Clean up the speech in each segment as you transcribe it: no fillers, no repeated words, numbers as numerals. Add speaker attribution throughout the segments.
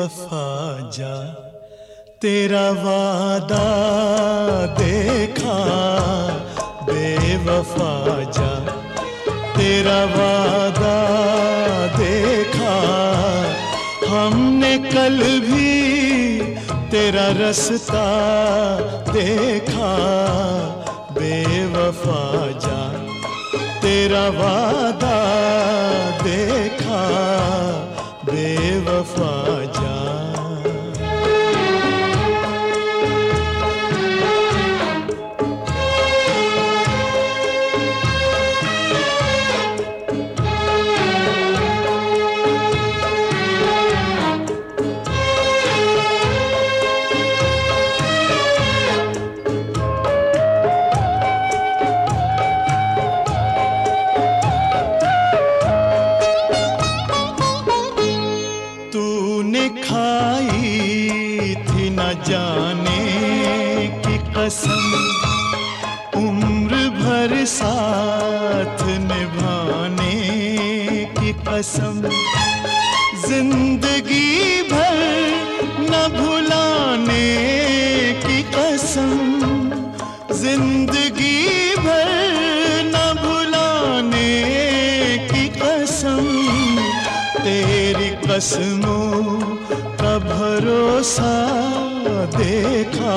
Speaker 1: बेवफा जा, तेरा वादा देखा। बेवफा जा, तेरा वादा देखा। हमने कल भी तेरा रास्ता देखा। बेवफा जा, तेरा वादा देखा। बेवफा जा। खाई थी न जाने की कसम, उम्र भर साथ निभाने की कसम। जिंदगी भर न भुलाने की कसम। जिंदगी भर न भुलाने की कसम। तेरी कसमों का भरोसा देखा।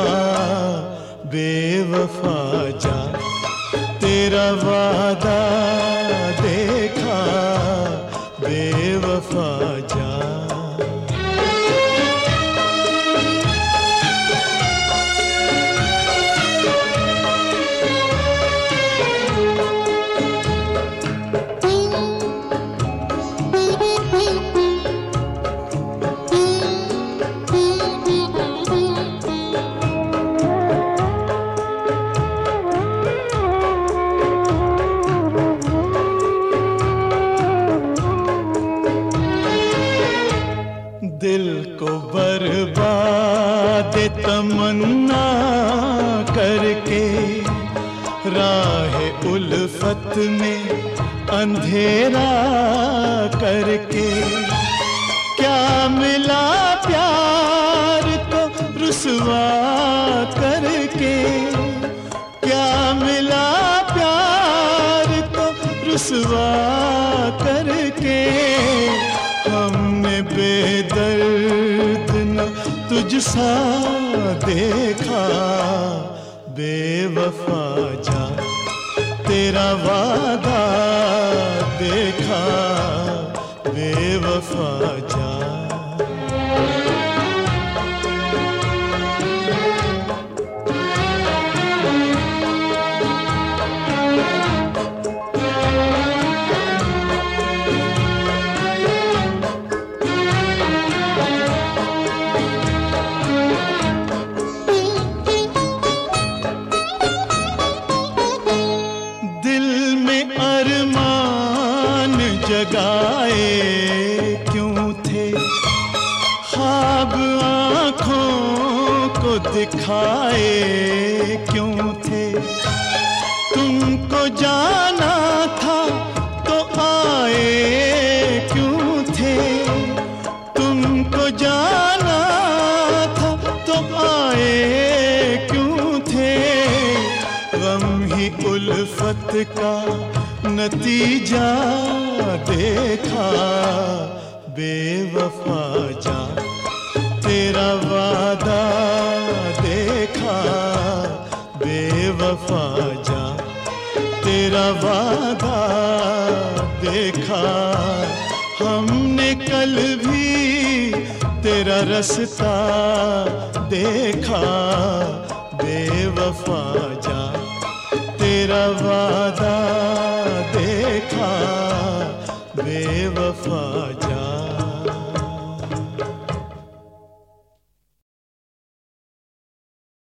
Speaker 1: बेवफा जा, तेरा वादा देखा। बेवफा जा। दिल को बर्बाद तमन्ना करके, राह उल्फत में अंधेरा करके। क्या मिला प्यार को रुसवा करके। क्या मिला प्यार को रुसवा करके। हमने बेदर्द न तुझसा देखा। बेवफा जा, तेरा वादा देखा। बेवफा जा। जगाए क्यों थे ख्वाब, आँखों को दिखाए क्यों थे। तुमको जाना था तो आए क्यों थे। तुमको जाना था तो आए क्यों थे। गम ही उल्फत का नतीजा देखा। बेवफा जा, तेरा वादा देखा। बेवफा जा, तेरा वादा देखा। हमने कल भी तेरा रास्ता देखा। बेवफा